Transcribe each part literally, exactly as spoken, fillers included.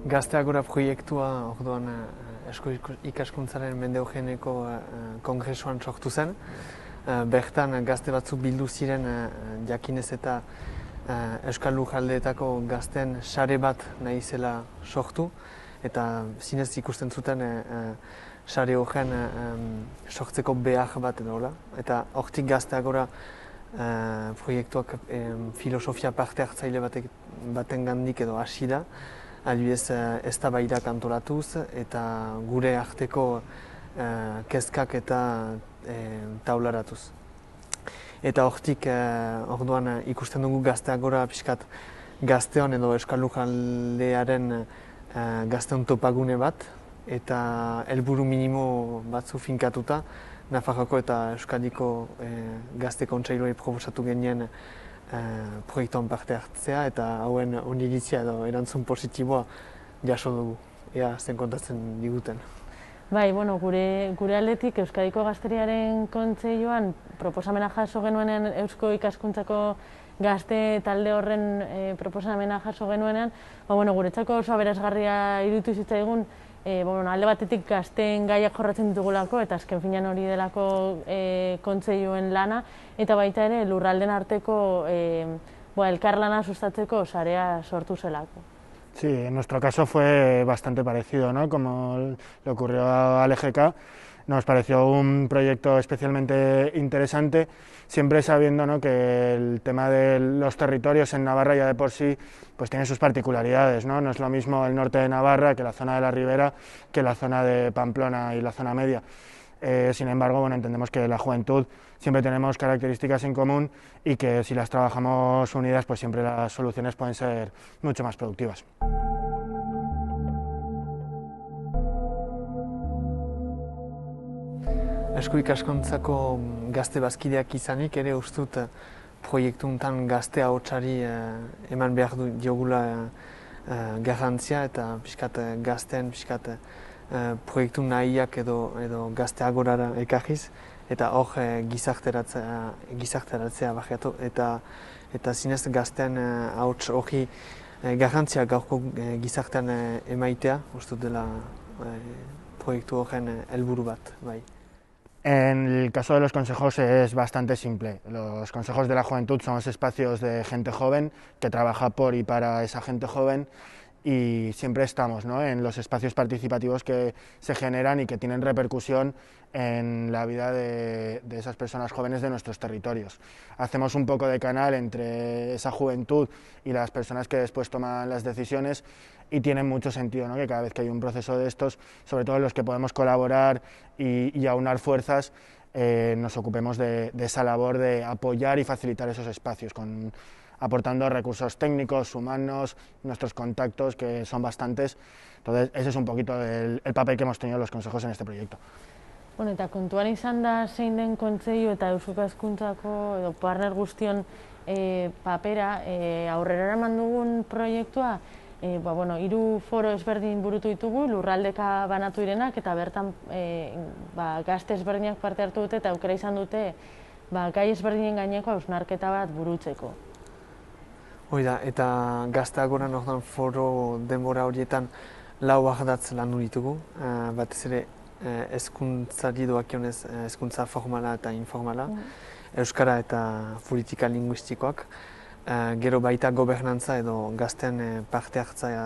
Gazteagora proiektua orduan Esko Ikaskuntzaren Mende Eugeneko kongresuan sortu zen. Bertan gazte batzuk bildu ziren jakinez eta Euskal Lujaldeetako gazten sare bat nahi zela sortu eta zinez ikusten zuten sare horren sortzeko behar bat edo hola. Eta hortik Gazteagora proiektuak filosofia parte hartzaile baten gandik edo hasi da. Adibidez, eztabaidak antolatuz eta gure arteko kezkak eta taularatuz. Eta hortik orduan ikusten dugu Gazteagora pixkat gazteon edo Euskal Lujaldearen gazteon topagune bat eta helburu minimo batzu finkatuta Nafarroako eta Euskadiko gazte kontseiluei proposatu genien proiektuan parte hartzea eta hauen oniritzia edo erantzun positiboa jaso dugu, ea zen kontatzen diguten. Bai, bueno, gure, gure aldetik Euskadiko Gazteriaren Kontseiluan proposamena jaso genuenean Eusko Ikaskuntzako gazte talde horren e, proposamena jaso genuenean, ba, bueno, guretzako oso aberasgarria iruditu zitzaigun, e, bueno, alde batetik gazteen gaiak jorratzen ditugulako eta azken finean hori delako e, kontseiluen lana, eta baita ere lurralden arteko e, bo, elkarlana sustatzeko sarea sortu zelako. Sí, en nuestro caso fue bastante parecido, ¿no? Como le ocurrió al E G K. Nos pareció un proyecto especialmente interesante, siempre sabiendo, ¿no?, que el tema de los territorios en Navarra ya de por sí pues tiene sus particularidades, ¿no? No es lo mismo el norte de Navarra que la zona de la Ribera, que la zona de Pamplona y la zona media. Eh, sin embargo, bueno, entendemos que la juventud siempre tenemos características en común y que si las trabajamos unidas, pues siempre las soluciones pueden ser mucho más productivas. Eusko Ikaskuntzako gazte bazkideak izanik ere uste dut proiektu honetan gazte ahotsari eman behar diogula garrantzia eta pixkat gazten pixkat proiektu nahiak edo, edo Gazteagorara ekarriz eta hor gizarteratzea, gizarteratzea bajiatu eta, eta zinez gazten ahots hori garrantzia gaurko gizartean emaitea, uste dut dela proiektu horren helburu bat, bai. En el caso de los consejos es bastante simple. Los consejos de la juventud son espacios de gente joven que trabaja por y para esa gente joven y siempre estamos, ¿no?, en los espacios participativos que se generan y que tienen repercusión en la vida de, de esas personas jóvenes de nuestros territorios. Hacemos un poco de canal entre esa juventud y las personas que después toman las decisiones y tiene mucho sentido, ¿no?, que cada vez que hay un proceso de estos, sobre todo en los que podemos colaborar y, y aunar fuerzas, eh, nos ocupemos de, de esa labor de apoyar y facilitar esos espacios, con, aportando recursos técnicos, humanos, nuestros contactos, que son bastantes. Entonces, ese es un poquito el, el papel que hemos tenido los consejos en este proyecto. Bueno, eta kontuan izan da zein den kontseilu eta Eusko Ikaskuntzako edo partner guztion e, papera e, aurrera eraman dugun proiektua, e, ba, bueno, hiru foro ezberdin burutu ditugu, lurraldeka banatu direnak eta bertan e, ba, gazte ezberdinak parte hartu dute eta aukera izan dute ba, gai ezberdinen gaineko hausnarketa bat burutzeko. Hoi da, eta Gazteagoran orduan foro denbora horietan lau ardatz landu ditugu, uh, batez ere uh, hezkuntzari doakionez uh, hezkuntza formala eta informala, mm. euskara eta politika linguistikoak, uh, gero baita gobernantza edo gazten uh, parte hartzea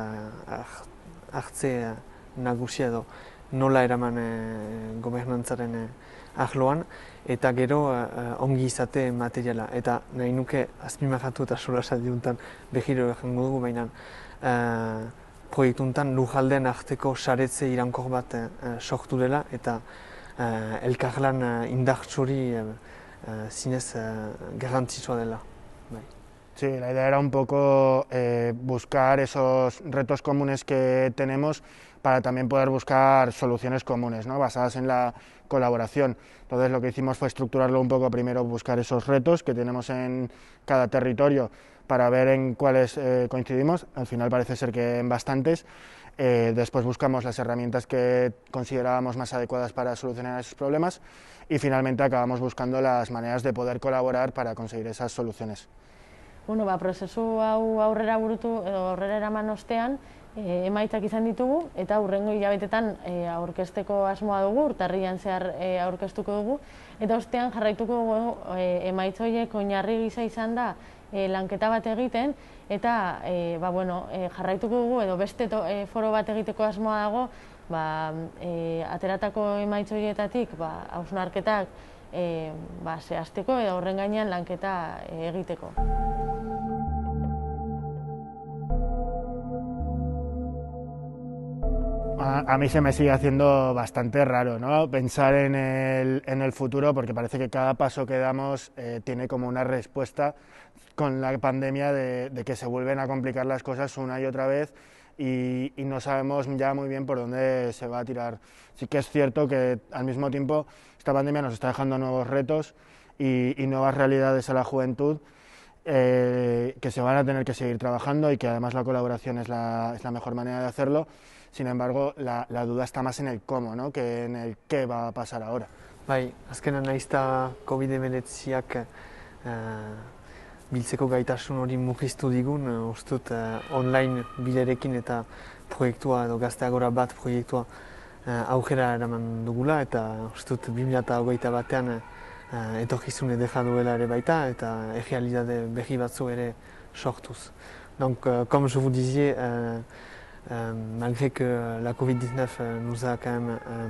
hartze uh, nagusia edo nola eraman uh, gobernantzaren uh, ahloan, eta gero uh, ongi izate materiala. Eta nahi nuke azpimarratu eta solasaldi honetan behiro egango dugu, baina uh, proiektu honetan lujaldeen arteko saretze irankor bat uh, sortu dela eta uh, elkarlan uh, indartsuri uh, uh, zinez uh, garrantzitsua dela. Bai. Sí, la idea era un poco eh, buscar esos retos comunes que tenemos para también poder buscar soluciones comunes, ¿no?, basadas en la colaboración. Entonces lo que hicimos fue estructurarlo un poco, primero buscar esos retos que tenemos en cada territorio para ver en cuáles eh, coincidimos, al final parece ser que en bastantes. Eh, después buscamos las herramientas que considerábamos más adecuadas para solucionar esos problemas y finalmente acabamos buscando las maneras de poder colaborar para conseguir esas soluciones. Bueno, ba, prozesu hau aurrera burutu edo aurrera eraman ostean, e, emaitzak izan ditugu, eta hurrengo hilabetetan e, aurkezteko asmoa dugu, urtarrian zehar e, aurkeztuko dugu, eta ostean jarraituko dugu e, emaitz horiek oinarri gisa izan da e, lanketa bat egiten, eta e, ba, bueno, e, jarraituko dugu edo beste to, e, foro bat egiteko asmoa dago, ba, e, ateratako emaitz horietatik ba, hausnarketak e, ba, zehazteko edo horren gainean lanketa e, egiteko. A, a mí se me sigue haciendo bastante raro, ¿no? Pensar en el, en el futuro, porque parece que cada paso que damos eh, tiene como una respuesta con la pandemia de, de que se vuelven a complicar las cosas una y otra vez y, y no sabemos ya muy bien por dónde se va a tirar. Sí que es cierto que al mismo tiempo esta pandemia nos está dejando nuevos retos y, y nuevas realidades a la juventud eh, que se van a tener que seguir trabajando y que además la colaboración es la, es la mejor manera de hacerlo. Sin embargo, la, la duda está más en el cómo, ¿no?, que en el qué va a pasar ahora. Bai, azkenan naizta covid hemeretziak uh, biltzeko gaitasun hori mugiztu digun, uh, uste dut uh, online bilerekin eta proiektua edo Gazte Agora bat proiektua uh, aurrera eraman dugula, eta uste dut bi mila hogeita batean uh, etorkizun edera duela ere baita, eta errealitate berri batzu ere sortuz. Donc, uh, comme je vous disais, uh, Euh, malgré que la covid dix-neuf euh, nous a quand même euh,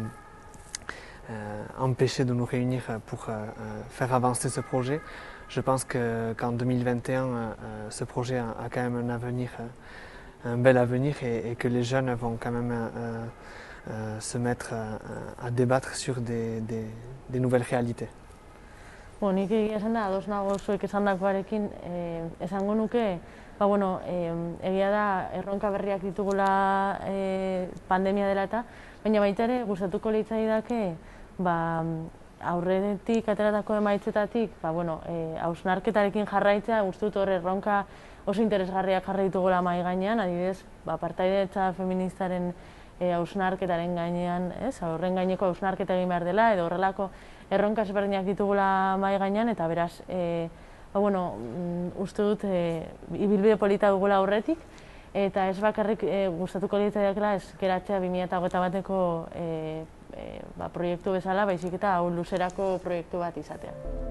euh, empêché de nous réunir pour euh, faire avancer ce projet, je pense que, qu'en deux mille vingt et un, euh, ce projet a, a quand même un avenir, un bel avenir, et, et que les jeunes vont quand même euh, euh, se mettre à, à débattre sur des, des, des nouvelles réalités. Bon, nik egia esan da, ados nago zuek esandakoarekin, eh, esango nuke, ba, bueno, eh, egia da erronka berriak ditugula eh, pandemia dela eta, baina baita ere gustatuko litzaidake ba, aurretik ateratako emaitzetatik, ba, bueno, eh, hausnarketarekin jarraitzea, uste dut hor erronka oso interesgarriak jarri ditugula mahai gainean, adibidez, ba, partaidetza feministaren eh, hausnarketaren gainean, ez, horren gaineko hausnarketa egin behar dela, edo horrelako erronka ezberdinak ditugula mahai gainean, eta beraz, eh, ba, bueno, uste dut e, ibilbide polita dugula aurretik, eta ez bakarrik e, gustatuko litzaidakela ez geratzea bi mila hogeita bateko e, e, ba, proiektu bezala, baizik eta hau luzerako proiektu bat izatea.